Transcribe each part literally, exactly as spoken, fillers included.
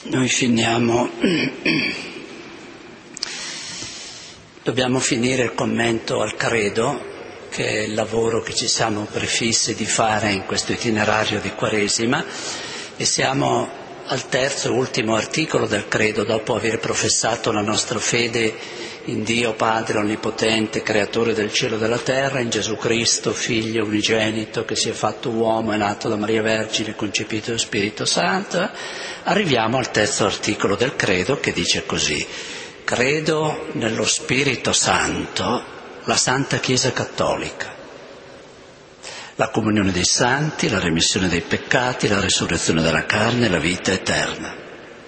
Noi finiamo, dobbiamo finire il commento al credo, che è il lavoro che ci siamo prefissi di fare in questo itinerario di Quaresima, e siamo al terzo e ultimo articolo del credo, dopo aver professato la nostra fede in Dio Padre Onnipotente, Creatore del cielo e della terra, in Gesù Cristo, Figlio unigenito, che si è fatto uomo, è nato da Maria Vergine, concepito dallo Spirito Santo. Arriviamo al terzo articolo del credo, che dice così: credo nello Spirito Santo, la Santa Chiesa Cattolica, la comunione dei santi, la remissione dei peccati, la resurrezione della carne e la vita eterna.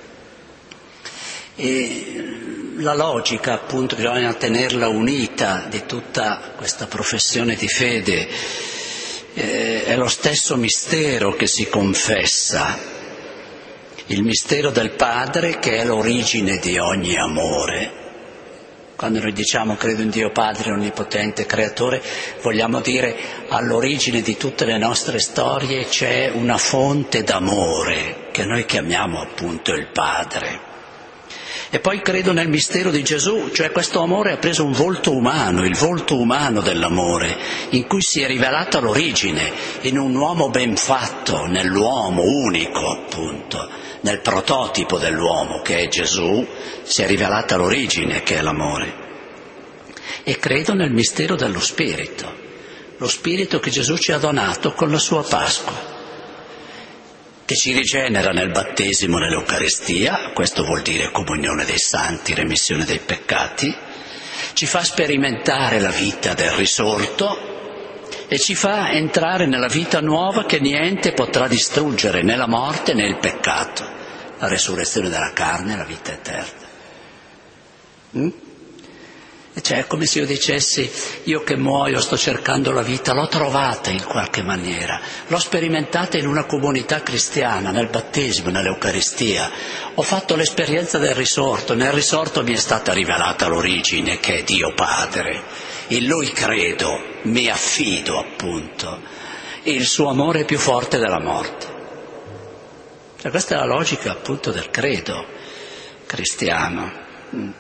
E la logica, appunto, bisogna tenerla unita, di tutta questa professione di fede. Eh, è lo stesso mistero che si confessa, il mistero del Padre, che è l'origine di ogni amore. Quando noi diciamo credo in Dio Padre Onnipotente, Creatore, vogliamo dire all'origine di tutte le nostre storie c'è una fonte d'amore che noi chiamiamo appunto il Padre. E poi credo nel mistero di Gesù, cioè questo amore ha preso un volto umano, il volto umano dell'amore, in cui si è rivelata l'origine, in un uomo ben fatto, nell'uomo unico appunto, nel prototipo dell'uomo che è Gesù, si è rivelata l'origine che è l'amore. E credo nel mistero dello Spirito, lo Spirito che Gesù ci ha donato con la sua Pasqua, che ci rigenera nel battesimo, nell'Eucaristia, questo vuol dire comunione dei santi, remissione dei peccati, ci fa sperimentare la vita del risorto e ci fa entrare nella vita nuova che niente potrà distruggere, né la morte né il peccato, la resurrezione della carne e la vita eterna. Mm? Cioè è come se io dicessi: io che muoio sto cercando la vita, l'ho trovata in qualche maniera, l'ho sperimentata in una comunità cristiana, nel battesimo, nell'Eucaristia, ho fatto l'esperienza del risorto, nel risorto mi è stata rivelata l'origine che è Dio Padre, in Lui credo, mi affido appunto, e il suo amore è più forte della morte. Cioè questa è la logica appunto del credo cristiano. Mm.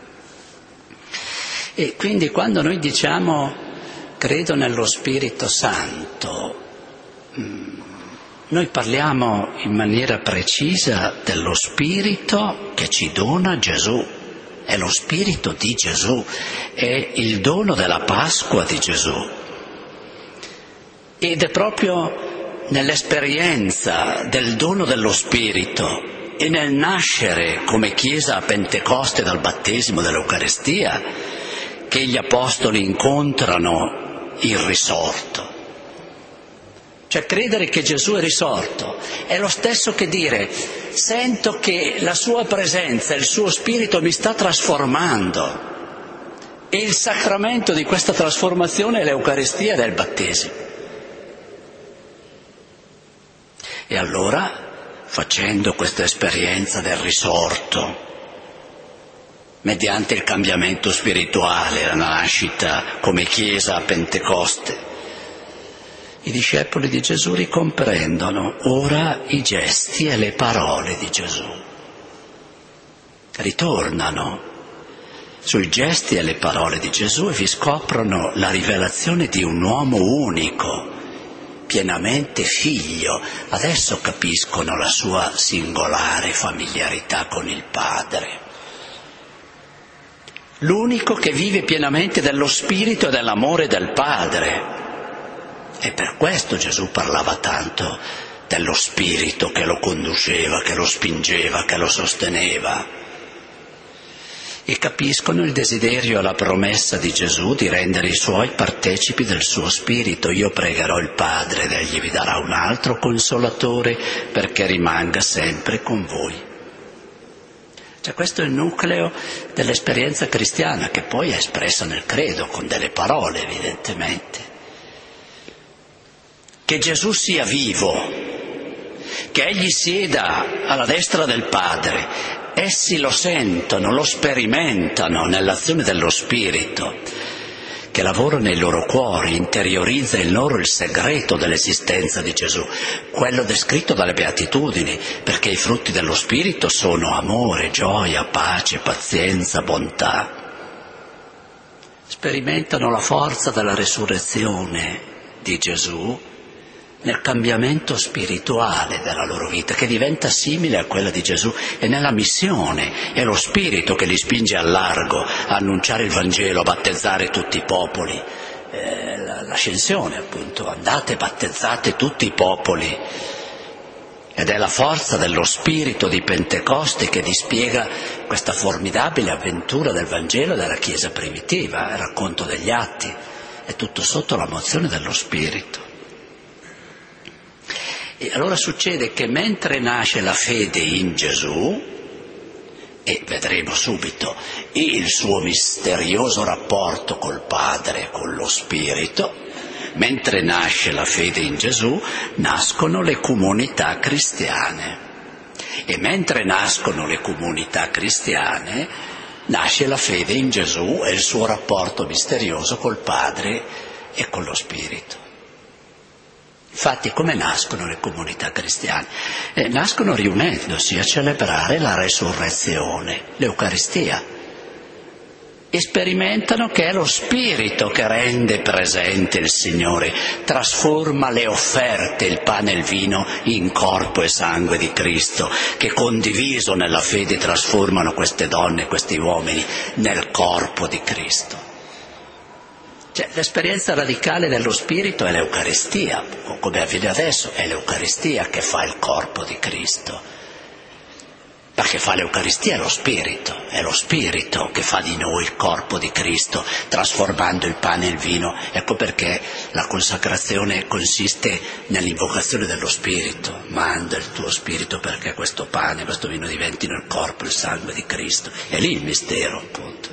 E quindi quando noi diciamo credo nello Spirito Santo, noi parliamo in maniera precisa dello Spirito che ci dona Gesù, è lo Spirito di Gesù, è il dono della Pasqua di Gesù. Ed è proprio nell'esperienza del dono dello Spirito e nel nascere come Chiesa a Pentecoste dal battesimo dell'Eucaristia che gli Apostoli incontrano il risorto. Cioè credere che Gesù è risorto è lo stesso che dire: sento che la sua presenza, il suo Spirito mi sta trasformando, e il sacramento di questa trasformazione è l'Eucaristia del battesimo. E allora, facendo questa esperienza del risorto, mediante il cambiamento spirituale, la nascita come Chiesa a Pentecoste, i discepoli di Gesù ricomprendono ora i gesti e le parole di Gesù. Ritornano sui gesti e le parole di Gesù e vi scoprono la rivelazione di un uomo unico, pienamente figlio. Adesso capiscono la sua singolare familiarità con il Padre. L'unico che vive pienamente dello Spirito e dell'amore del Padre. E per questo Gesù parlava tanto dello Spirito che lo conduceva, che lo spingeva, che lo sosteneva. E capiscono il desiderio e la promessa di Gesù di rendere i suoi partecipi del suo Spirito. Io pregherò il Padre ed egli vi darà un altro consolatore perché rimanga sempre con voi. Cioè questo è il nucleo dell'esperienza cristiana, che poi è espressa nel credo con delle parole evidentemente. Che Gesù sia vivo, che egli sieda alla destra del Padre, essi lo sentono, lo sperimentano nell'azione dello Spirito, che lavora nei loro cuori, interiorizza in loro il segreto dell'esistenza di Gesù, quello descritto dalle Beatitudini, perché i frutti dello Spirito sono amore, gioia, pace, pazienza, bontà. Sperimentano la forza della resurrezione di Gesù nel cambiamento spirituale della loro vita, che diventa simile a quella di Gesù, e nella missione. È lo Spirito che li spinge al largo a annunciare il Vangelo, a battezzare tutti i popoli. Eh, l'ascensione, appunto, andate, battezzate tutti i popoli. Ed è la forza dello Spirito di Pentecoste che dispiega questa formidabile avventura del Vangelo e della Chiesa primitiva, il racconto degli Atti. È tutto sotto la mozione dello Spirito. E allora succede che mentre nasce la fede in Gesù, e vedremo subito il suo misterioso rapporto col Padre, con lo Spirito, mentre nasce la fede in Gesù, nascono le comunità cristiane. E mentre nascono le comunità cristiane, nasce la fede in Gesù e il suo rapporto misterioso col Padre e con lo Spirito. Infatti, come nascono le comunità cristiane? Eh, nascono riunendosi a celebrare la resurrezione, l'Eucaristia, e sperimentano che è lo Spirito che rende presente il Signore, trasforma le offerte, il pane e il vino, in corpo e sangue di Cristo, che condiviso nella fede trasformano queste donne e questi uomini nel corpo di Cristo. Cioè, l'esperienza radicale dello Spirito è l'Eucaristia, come avviene adesso, è l'Eucaristia che fa il corpo di Cristo. Perché fa l'Eucaristia è lo Spirito, è lo Spirito che fa di noi il corpo di Cristo, trasformando il pane e il vino. Ecco perché la consacrazione consiste nell'invocazione dello Spirito. Manda il tuo Spirito perché questo pane, questo vino diventino il corpo e il sangue di Cristo. È lì il mistero, appunto.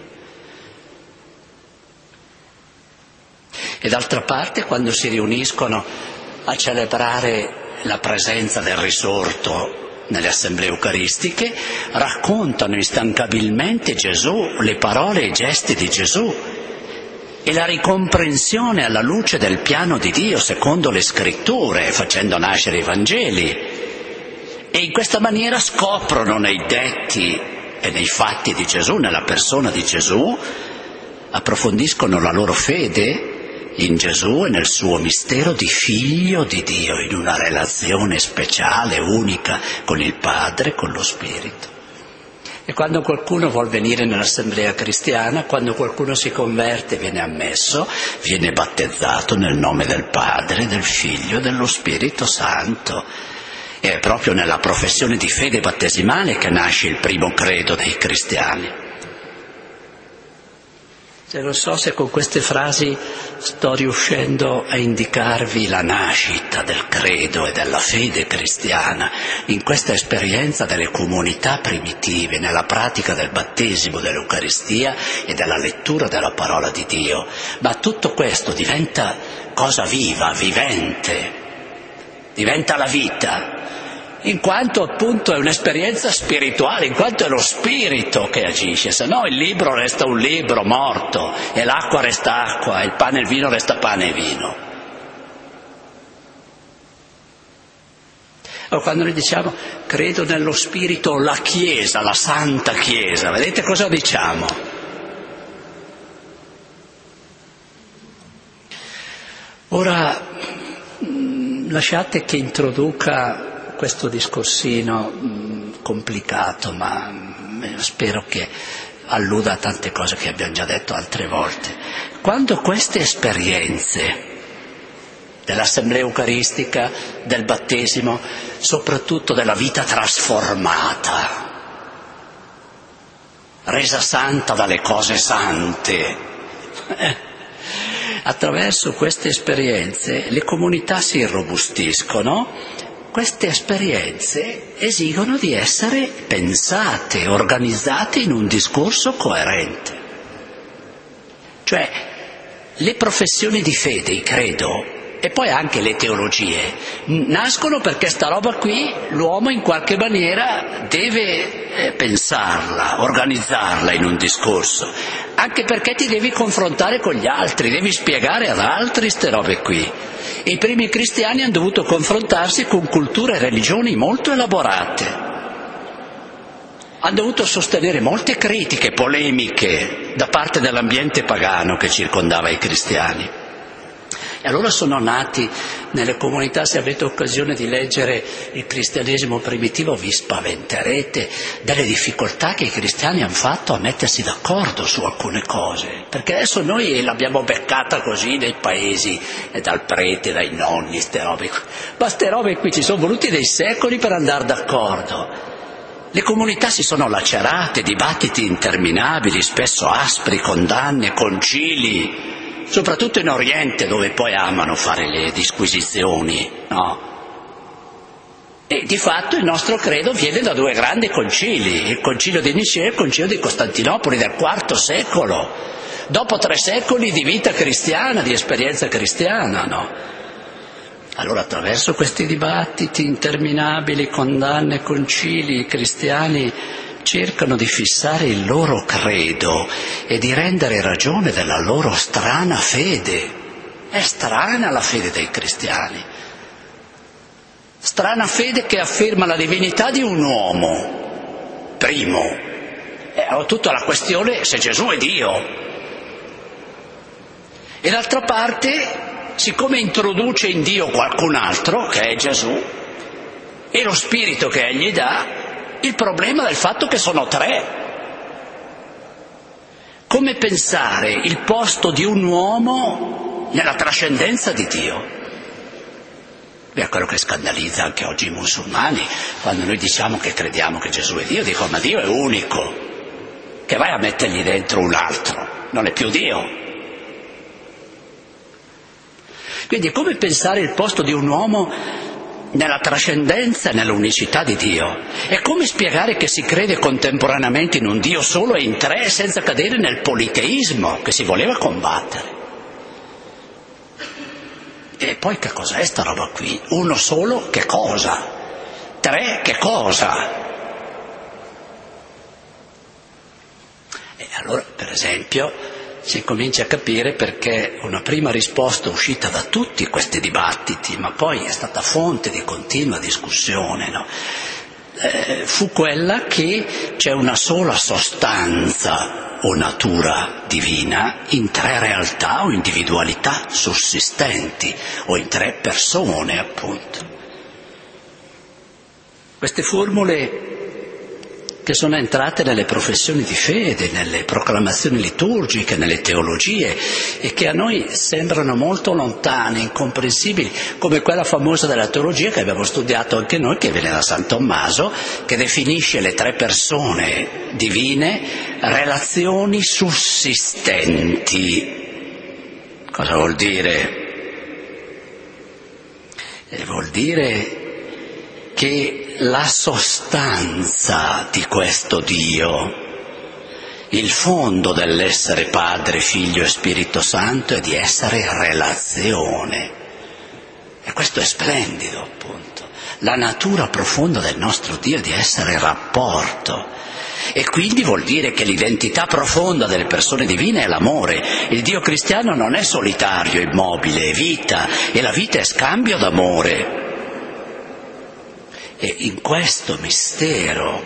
E d'altra parte, quando si riuniscono a celebrare la presenza del risorto nelle assemblee eucaristiche, raccontano instancabilmente Gesù, le parole e i gesti di Gesù e la ricomprensione alla luce del piano di Dio secondo le Scritture, facendo nascere i Vangeli. E in questa maniera scoprono nei detti e nei fatti di Gesù, nella persona di Gesù, approfondiscono la loro fede in Gesù e nel suo mistero di figlio di Dio, in una relazione speciale, unica con il Padre, con lo Spirito. E quando qualcuno vuol venire nell'assemblea cristiana, quando qualcuno si converte, viene ammesso, viene battezzato nel nome del Padre, del Figlio e dello Spirito Santo. E è proprio nella professione di fede battesimale che nasce il primo credo dei cristiani. Non so se con queste frasi sto riuscendo a indicarvi la nascita del credo e della fede cristiana in questa esperienza delle comunità primitive, nella pratica del battesimo, dell'Eucaristia e della lettura della parola di Dio. Ma tutto questo diventa cosa viva, vivente, diventa la vita, in quanto appunto è un'esperienza spirituale, in quanto è lo Spirito che agisce, se no il libro resta un libro morto, e l'acqua resta acqua, e il pane e il vino resta pane e vino. O quando noi diciamo credo nello Spirito, la Chiesa, la Santa Chiesa, vedete cosa diciamo? Ora lasciate che introduca questo discorsino mh, complicato, ma mh, spero che alluda a tante cose che abbiamo già detto altre volte. Quando queste esperienze dell'assemblea eucaristica, del battesimo, soprattutto della vita trasformata, resa santa dalle cose sante, eh, attraverso queste esperienze le comunità si irrobustiscono. Queste esperienze esigono di essere pensate, organizzate in un discorso coerente. Cioè, le professioni di fede, il credo, e poi anche le teologie, nascono perché sta roba qui l'uomo in qualche maniera deve pensarla, organizzarla in un discorso. anche perché ti devi confrontare con gli altri, devi spiegare ad altri ste robe qui. E i primi cristiani hanno dovuto confrontarsi con culture e religioni molto elaborate. Hanno dovuto sostenere molte critiche, polemiche da parte dell'ambiente pagano che circondava i cristiani. E allora sono nati nelle comunità, se avete occasione di leggere il cristianesimo primitivo vi spaventerete delle difficoltà che i cristiani hanno fatto a mettersi d'accordo su alcune cose, perché adesso noi l'abbiamo beccata così nei paesi, e dal prete, dai nonni, ste robe qui. Ma ste robe qui ci sono voluti dei secoli per andare d'accordo. Le comunità si sono lacerate, dibattiti interminabili, spesso aspri, condanne, concili, soprattutto in Oriente, dove poi amano fare le disquisizioni, no? E di fatto il nostro credo viene da due grandi concili, il concilio di Nicea e il concilio di Costantinopoli del quarto secolo, dopo tre secoli di vita cristiana, di esperienza cristiana, no? Allora attraverso questi dibattiti interminabili, condanne, concili, i cristiani cercano di fissare il loro credo e di rendere ragione della loro strana fede. È strana la fede dei cristiani. Strana fede che afferma la divinità di un uomo, primo. E tutta la questione se Gesù è Dio. E d'altra parte, siccome introduce in Dio qualcun altro, che è Gesù, e lo spirito che egli dà, il problema del fatto che sono tre. Come pensare il posto di un uomo nella trascendenza di Dio? È quello che scandalizza anche oggi i musulmani, quando noi diciamo che crediamo che Gesù è Dio, dicono ma Dio è unico, che vai a mettergli dentro un altro, non è più Dio. Quindi come pensare il posto di un uomo nella trascendenza e nell'unicità di Dio? E come spiegare che si crede contemporaneamente in un Dio solo e in tre senza cadere nel politeismo che si voleva combattere? E poi che cos'è sta roba qui? Uno solo che cosa? Tre che cosa? E allora, per esempio, si comincia a capire perché una prima risposta uscita da tutti questi dibattiti, ma poi è stata fonte di continua discussione, no? eh, fu quella che c'è una sola sostanza o natura divina in tre realtà o individualità sussistenti, o in tre persone, appunto. Queste formule che sono entrate nelle professioni di fede, nelle proclamazioni liturgiche, nelle teologie, e che a noi sembrano molto lontane, incomprensibili, come quella famosa della teologia che abbiamo studiato anche noi, che viene da San Tommaso, che definisce le tre persone divine relazioni sussistenti. Cosa vuol dire? E vuol dire che la sostanza di questo Dio, il fondo dell'essere Padre, Figlio e Spirito Santo è di essere relazione. E questo è splendido, appunto. La natura profonda del nostro Dio è di essere rapporto. E quindi vuol dire che l'identità profonda delle persone divine è l'amore. Il Dio cristiano non è solitario, immobile, è vita, e la vita è scambio d'amore. E in questo mistero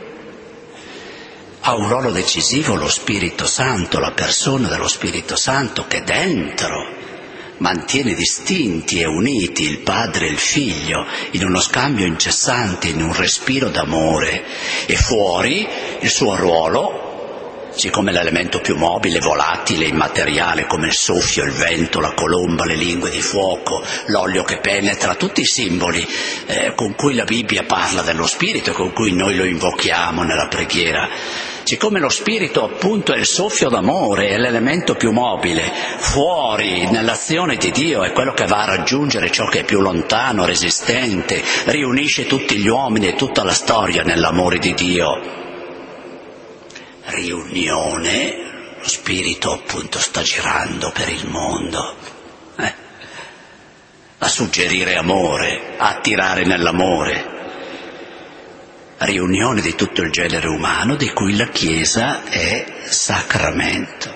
ha un ruolo decisivo lo Spirito Santo, la persona dello Spirito Santo, che dentro mantiene distinti e uniti il Padre e il Figlio in uno scambio incessante, in un respiro d'amore, e fuori il suo ruolo, siccome l'elemento più mobile, volatile, immateriale, come il soffio, il vento, la colomba, le lingue di fuoco, l'olio che penetra, tutti i simboli eh, con cui la Bibbia parla dello Spirito e con cui noi lo invochiamo nella preghiera. Siccome lo Spirito appunto è il soffio d'amore, è l'elemento più mobile, fuori nell'azione di Dio è quello che va a raggiungere ciò che è più lontano, resistente, riunisce tutti gli uomini e tutta la storia nell'amore di Dio. Riunione, lo Spirito appunto sta girando per il mondo, eh? a suggerire amore, a attirare nell'amore. riunione di tutto il genere umano, di cui la Chiesa è sacramento.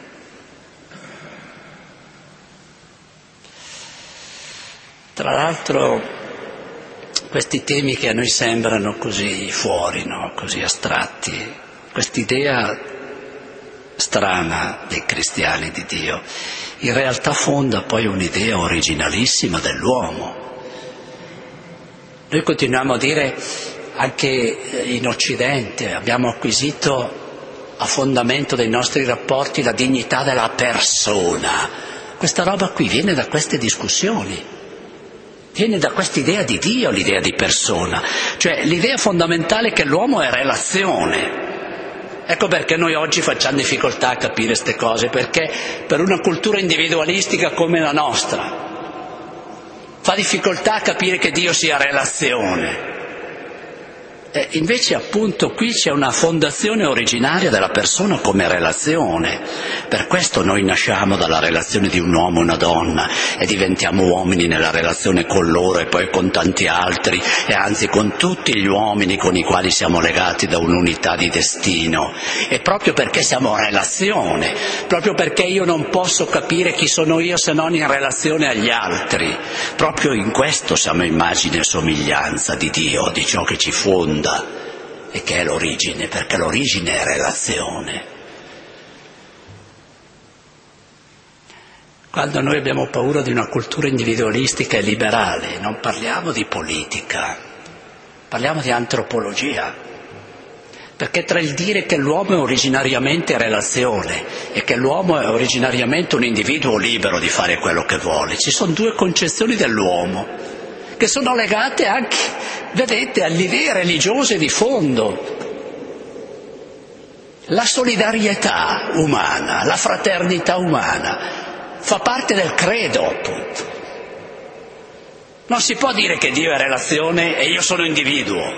Tra l'altro, questi temi che a noi sembrano così fuori, no? Così astratti, quest'idea strana dei cristiani di Dio, in realtà fonda poi un'idea originalissima dell'uomo. Noi continuiamo a dire, anche in Occidente, abbiamo acquisito a fondamento dei nostri rapporti la dignità della persona. Questa roba qui viene da queste discussioni, viene da quest'idea di Dio, l'idea di persona, cioè l'idea fondamentale che l'uomo è relazione. Ecco perché noi oggi facciamo difficoltà a capire queste cose, perché per una cultura individualistica come la nostra fa difficoltà a capire che Dio sia relazione. E invece appunto qui c'è una fondazione originaria della persona come relazione. Per questo noi nasciamo dalla relazione di un uomo e una donna e diventiamo uomini nella relazione con loro e poi con tanti altri, e anzi con tutti gli uomini con i quali siamo legati da un'unità di destino. E proprio perché siamo relazione, proprio perché io non posso capire chi sono io se non in relazione agli altri, proprio in questo siamo immagine e somiglianza di Dio, di ciò che ci fonda e che è l'origine, perché l'origine è relazione. Quando noi abbiamo paura di una cultura individualistica e liberale, non parliamo di politica, parliamo di antropologia, perché tra il dire che l'uomo è originariamente relazione e che l'uomo è originariamente un individuo libero di fare quello che vuole, ci sono due concezioni dell'uomo che sono legate anche, vedete, alle idee religiose di fondo. La solidarietà umana, la fraternità umana fa parte del credo, appunto. Non si può dire che Dio è relazione e io sono individuo.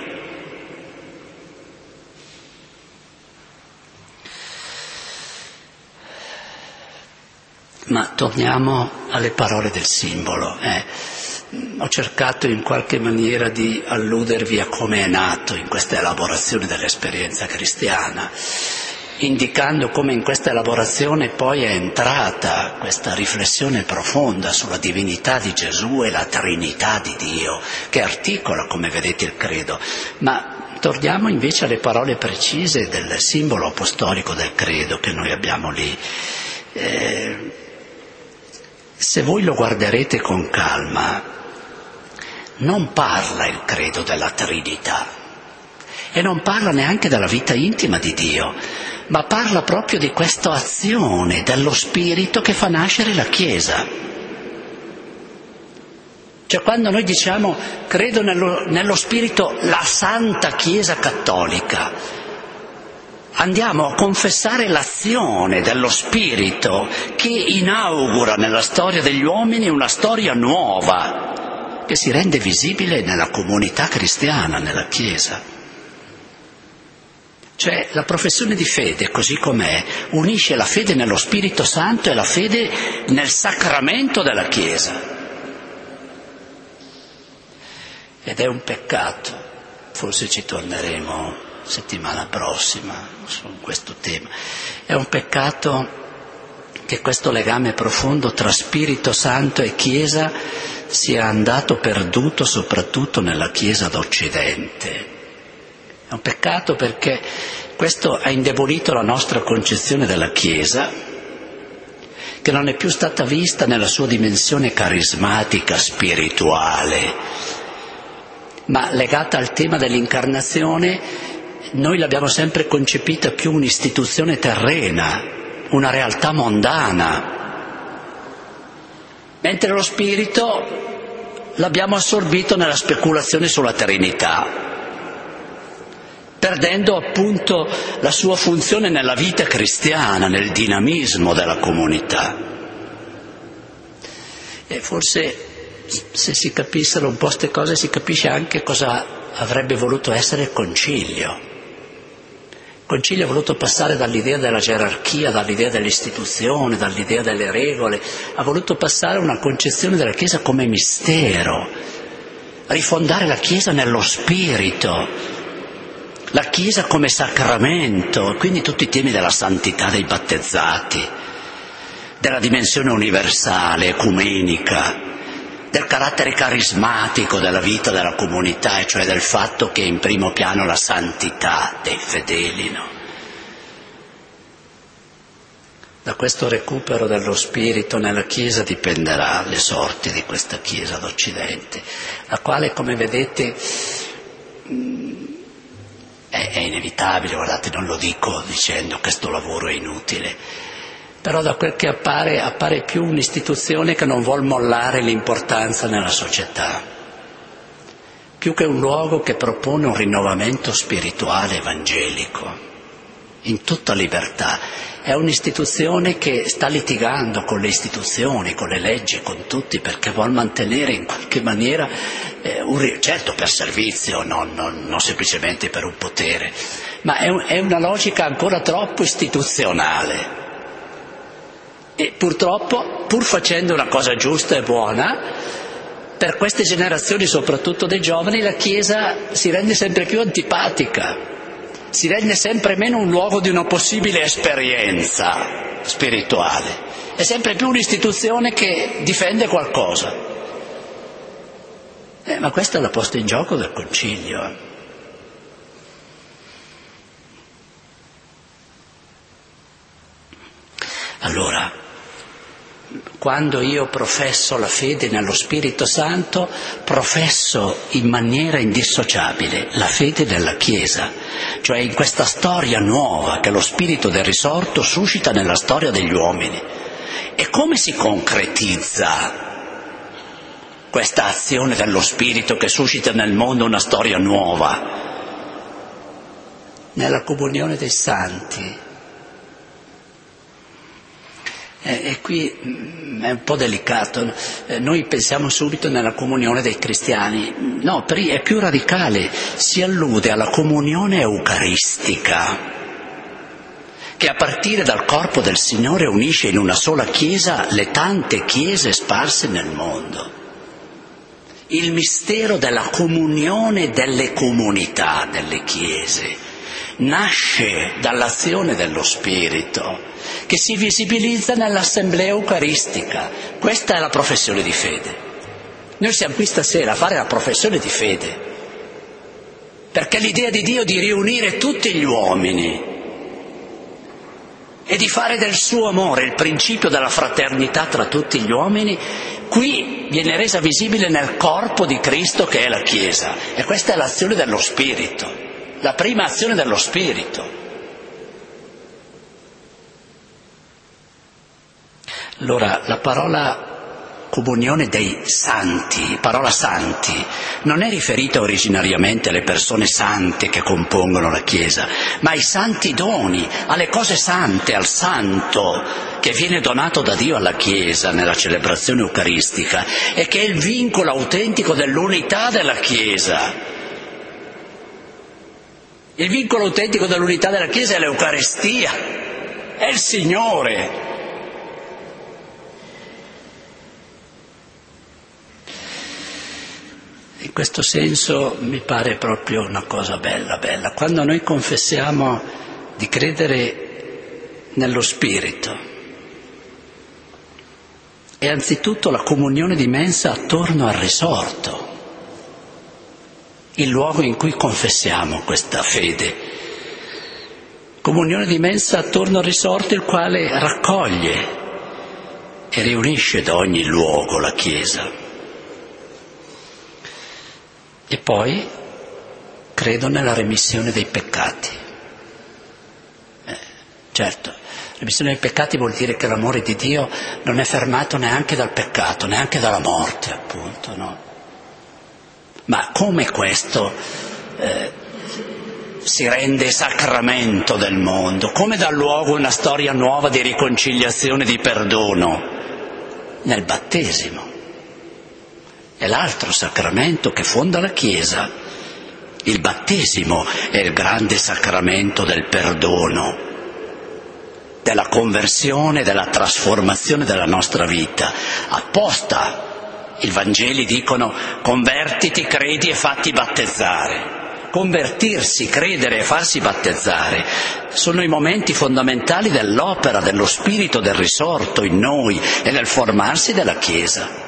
Ma torniamo alle parole del simbolo. Eh. Ho cercato in qualche maniera di alludervi a come è nato in questa elaborazione dell'esperienza cristiana, indicando come in questa elaborazione poi è entrata questa riflessione profonda sulla divinità di Gesù e la Trinità di Dio, che articola, come vedete, il credo. Ma torniamo invece alle parole precise del simbolo apostolico del credo che noi abbiamo lì. Eh, se voi lo guarderete con calma, non parla il credo della Trinità e non parla neanche della vita intima di Dio, ma parla proprio di questa azione dello Spirito che fa nascere la Chiesa. Cioè quando noi diciamo credo nello, nello Spirito, la Santa Chiesa Cattolica, andiamo a confessare l'azione dello Spirito che inaugura nella storia degli uomini una storia nuova, che si rende visibile nella comunità cristiana, nella Chiesa. Cioè la professione di fede, così com'è, unisce la fede nello Spirito Santo e la fede nel sacramento della Chiesa. Ed è un peccato, forse ci torneremo settimana prossima su questo tema, è un peccato che questo legame profondo tra Spirito Santo e Chiesa sia andato perduto soprattutto nella Chiesa d'Occidente. È un peccato perché questo ha indebolito la nostra concezione della Chiesa, che non è più stata vista nella sua dimensione carismatica, spirituale, ma legata al tema dell'incarnazione. Noi l'abbiamo sempre concepita più un'istituzione terrena, una realtà mondana, mentre lo Spirito l'abbiamo assorbito nella speculazione sulla Trinità, perdendo appunto la sua funzione nella vita cristiana, nel dinamismo della comunità. E forse se si capissero un po' queste cose si capisce anche cosa avrebbe voluto essere il Concilio. Il Concilio ha voluto passare dall'idea della gerarchia, dall'idea dell'istituzione, dall'idea delle regole, ha voluto passare a una concezione della Chiesa come mistero, rifondare la Chiesa nello Spirito, La Chiesa come sacramento, quindi tutti i temi della santità dei battezzati, della dimensione universale, ecumenica, del carattere carismatico della vita della comunità, e cioè del fatto che è in primo piano la santità dei fedeli, no? Da questo recupero dello spirito nella Chiesa dipenderà le sorti di questa Chiesa d'Occidente, la quale, come vedete, è, è inevitabile, guardate, non lo dico dicendo che questo lavoro è inutile, però da quel che appare, appare più un'istituzione che non vuol mollare l'importanza nella società, più che un luogo che propone un rinnovamento spirituale evangelico, in tutta libertà. È un'istituzione che sta litigando con le istituzioni, con le leggi, con tutti, perché vuol mantenere in qualche maniera, eh, un, certo per servizio, non, non, non semplicemente per un potere, ma è, un, è una logica ancora troppo istituzionale. E purtroppo, pur facendo una cosa giusta e buona, per queste generazioni, soprattutto dei giovani, la Chiesa si rende sempre più antipatica. Si rende sempre meno un luogo di una possibile esperienza spirituale, è sempre più un'istituzione che difende qualcosa. Eh, ma questa è la posta in gioco del Concilio. Allora, quando io professo la fede nello Spirito Santo, professo in maniera indissociabile la fede della Chiesa, cioè in questa storia nuova che lo Spirito del risorto suscita nella storia degli uomini. E come si concretizza questa azione dello Spirito che suscita nel mondo una storia nuova? Nella comunione dei santi. E qui è un po' delicato, noi pensiamo subito nella comunione dei cristiani, no, è più radicale, si allude alla comunione eucaristica, che a partire dal corpo del Signore unisce in una sola Chiesa le tante chiese sparse nel mondo. Il mistero della comunione delle comunità, delle chiese, nasce dall'azione dello Spirito, che si visibilizza nell'assemblea eucaristica. Questa è la professione di fede. Noi siamo qui stasera a fare la professione di fede, perché l'idea di Dio di riunire tutti gli uomini e di fare del suo amore il principio della fraternità tra tutti gli uomini, qui viene resa visibile nel corpo di Cristo che è la Chiesa. E questa è l'azione dello Spirito, la prima azione dello Spirito. Allora, la parola comunione dei santi, parola santi, non è riferita originariamente alle persone sante che compongono la Chiesa, ma ai santi doni, alle cose sante, al santo che viene donato da Dio alla Chiesa nella celebrazione eucaristica e che è il vincolo autentico dell'unità della Chiesa. Il vincolo autentico dell'unità della Chiesa è l'Eucaristia, è il Signore. In questo senso mi pare proprio una cosa bella, bella. Quando noi confessiamo di credere nello Spirito, è anzitutto la comunione di mensa attorno al risorto, il luogo in cui confessiamo questa fede. Comunione di mensa attorno al risorto, il quale raccoglie e riunisce da ogni luogo la Chiesa. E poi credo nella remissione dei peccati. Eh, certo, remissione dei peccati vuol dire che l'amore di Dio non è fermato neanche dal peccato, neanche dalla morte, appunto, no? Ma come questo eh, si rende sacramento del mondo? Come dà luogo una storia nuova di riconciliazione, di perdono? Nel battesimo. È l'altro sacramento che fonda la Chiesa. Il battesimo è il grande sacramento del perdono, della conversione, della trasformazione della nostra vita. Apposta i Vangeli dicono: convertiti, credi e fatti battezzare. convertirsi, credere e farsi battezzare sono i momenti fondamentali dell'opera dello Spirito del risorto in noi e nel formarsi della Chiesa.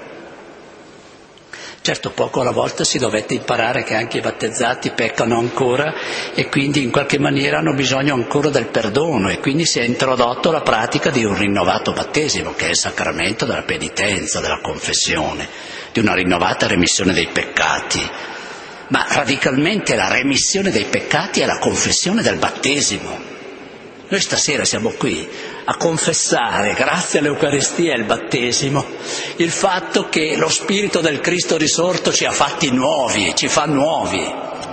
Certo, poco alla volta si dovette imparare che anche i battezzati peccano ancora e quindi in qualche maniera hanno bisogno ancora del perdono, e quindi si è introdotto la pratica di un rinnovato battesimo, che è il sacramento della penitenza, della confessione, di una rinnovata remissione dei peccati. Ma radicalmente la remissione dei peccati è la confessione del battesimo. Noi stasera siamo qui a confessare, grazie all'Eucaristia e al battesimo, il fatto che lo Spirito del Cristo risorto ci ha fatti nuovi, ci fa nuovi.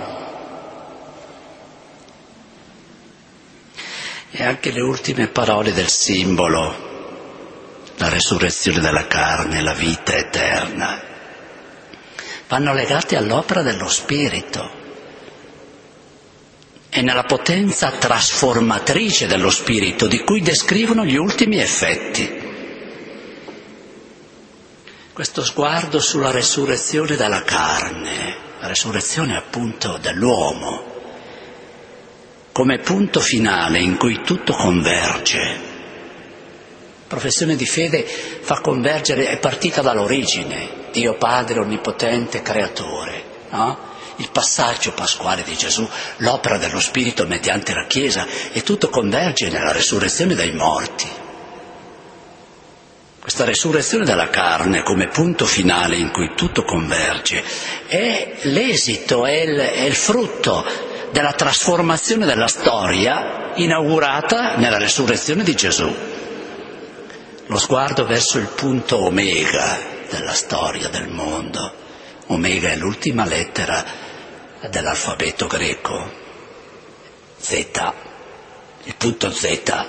E anche le ultime parole del simbolo, la resurrezione della carne, la vita eterna, vanno legate all'opera dello Spirito e nella potenza trasformatrice dello Spirito, di cui descrivono gli ultimi effetti. Questo sguardo sulla resurrezione dalla carne, la resurrezione appunto dell'uomo, come punto finale in cui tutto converge. Professione di fede fa convergere, è partita dall'origine, Dio Padre Onnipotente Creatore, no? Il passaggio pasquale di Gesù, l'opera dello Spirito mediante la Chiesa, e tutto converge nella resurrezione dai morti. Questa resurrezione della carne come punto finale in cui tutto converge è l'esito, è il, è il frutto della trasformazione della storia inaugurata nella resurrezione di Gesù. Lo sguardo verso il punto omega della storia del mondo. Omega è l'ultima lettera dell'alfabeto greco, Z, il punto Z.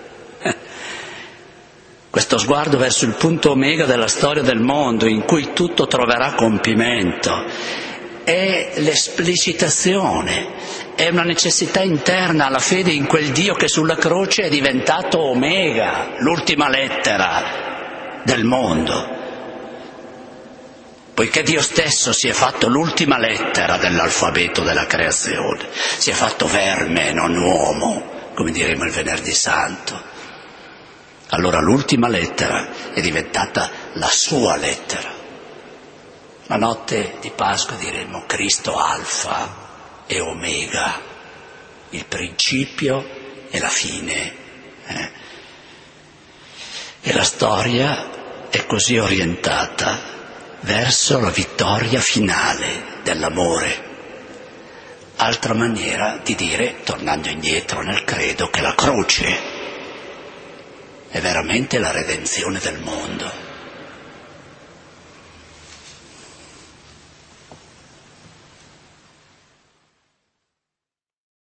Questo sguardo verso il punto omega della storia del mondo, in cui tutto troverà compimento, è l'esplicitazione, è una necessità interna alla fede in quel Dio che sulla croce è diventato omega, l'ultima lettera del mondo. Poiché Dio stesso si è fatto l'ultima lettera dell'alfabeto della creazione, si è fatto verme, non uomo, come diremo il Venerdì Santo. Allora l'ultima lettera è diventata la sua lettera. La notte di Pasqua diremo Cristo Alfa e Omega, il principio e la fine. Eh? E la storia è così orientata verso la vittoria finale dell'amore. Altra maniera di dire, tornando indietro nel credo, che la croce è veramente la redenzione del mondo.